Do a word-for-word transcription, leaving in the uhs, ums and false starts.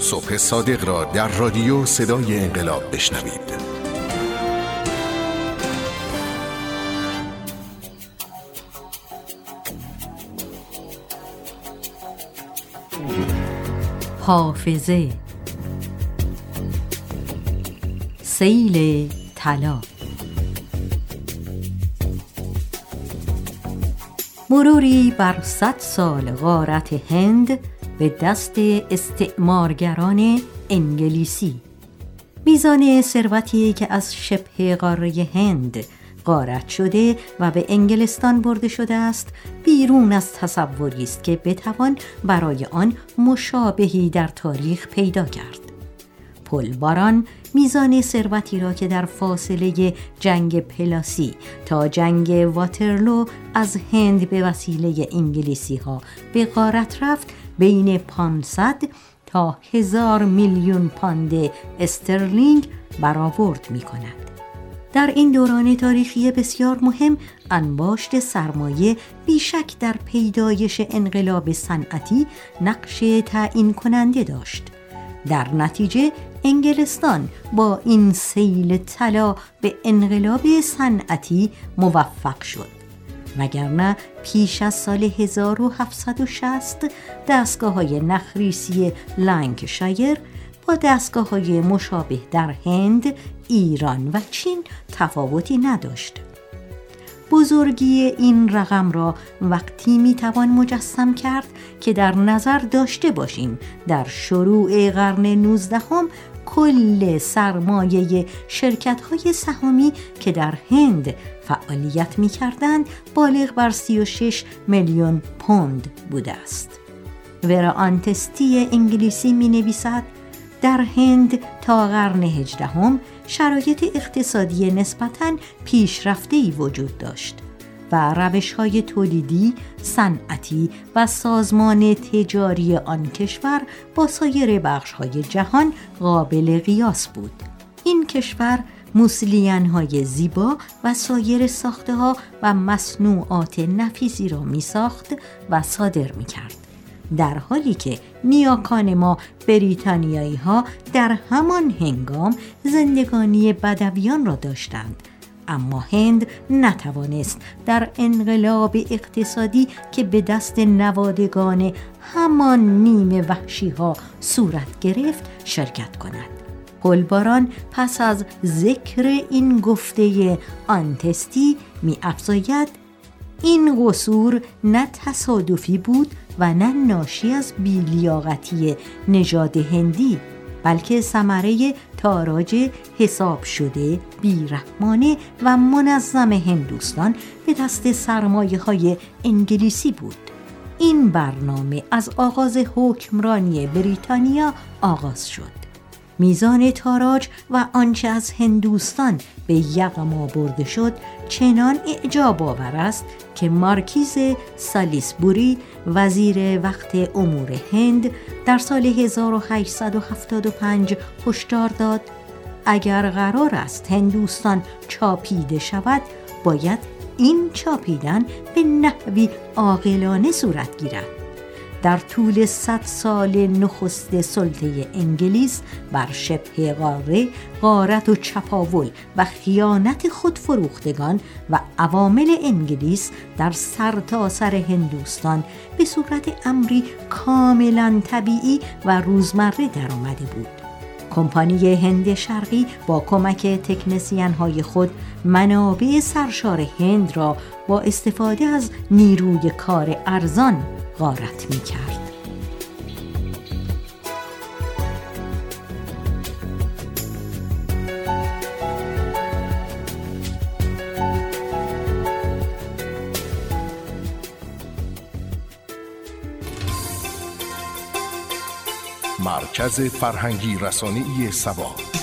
صبح صادق را در رادیو صدای انقلاب بشنوید. حافظه، سیل طلا. مروری بر صد سال غارت هند به دست استعمارگران انگلیسی. میزان ثروتی که از شبه قاره هند غارت شده و به انگلستان برده شده است بیرون از تصوری است که بتوان برای آن مشابهی در تاریخ پیدا کرد. پلباران میزان ثروتی را که در فاصله جنگ پلاسی تا جنگ واترلو از هند به وسیله انگلیسی ها به غارت رفت بین پانصد تا هزار میلیون پوند استرلینگ برآورد می کند. در این دوران تاریخی بسیار مهم انباشت سرمایه بیشک در پیدایش انقلاب صنعتی نقش تعیین کننده داشت. در نتیجه انگلستان با این سیل طلا به انقلاب صنعتی موفق شد، وگرنه پیش از سال هزار و هفتصد و شصت دستگاه‌های نخریسی لنکشایر با دستگاه‌های مشابه در هند، ایران و چین تفاوتی نداشت. بزرگی این رقم را وقتی میتوان مجسم کرد که در نظر داشته باشیم در شروع قرن نوزدهم کل سرمایه شرکت‌های سهامی که در هند فعالیت می‌کردند بالغ بر سی و شش میلیون پوند بوده است. ورا آنتستی انگلیسی می‌نویسد در هند تا قرن هجدهم شرایط اقتصادی نسبتاً پیشرفته‌ای وجود داشت و روش‌های تولیدی، صنعتی و سازمان تجاری آن کشور با سایر بخش‌های جهان قابل قیاس بود. این کشور موسلیان‌های زیبا و سایر ساخته‌ها و مصنوعات نفیسی را می‌ساخت و صادر می‌کرد، در حالی که نیاکان ما بریتانیایی ها در همان هنگام زندگانی بدویان را داشتند، اما هند نتوانست در انقلاب اقتصادی که به دست نوادگان همان نیمه وحشی ها صورت گرفت شرکت کند. پلباران پس از ذکر این گفته آنتستی می افزاید این قصور نه تصادفی بود و نه ناشی از بی‌لیاقتی نژاد هندی، بلکه ثمره تاراج حساب شده، بیرحمانه و منظم هندوستان به دست سرمایه‌های انگلیسی بود. این برنامه از آغاز حکمرانی بریتانیا آغاز شد. میزان تاراج و آنچه از هندوستان به یغما برده شد چنان اعجاب آور است که مارکیز سالیسبوری وزیر وقت امور هند در سال هزار و هشتصد و هفتاد و پنج هشدار داد اگر قرار است هندوستان چاپیده شود باید این چاپیدن به نحوی عاقلانه صورت گیرد. در طول صد سال نخست سلطه انگلیس بر شبه قاره، غارت و چپاول و خیانت خودفروختگان و عوامل انگلیس در سرتاسر هندوستان به صورت امری کاملا طبیعی و روزمره در آمده بود. کمپانی هند شرقی با کمک تکنسین‌های خود منابع سرشار هند را با استفاده از نیروی کار ارزان غارت می کرد. مرکز فرهنگی رسانه‌ای سبا.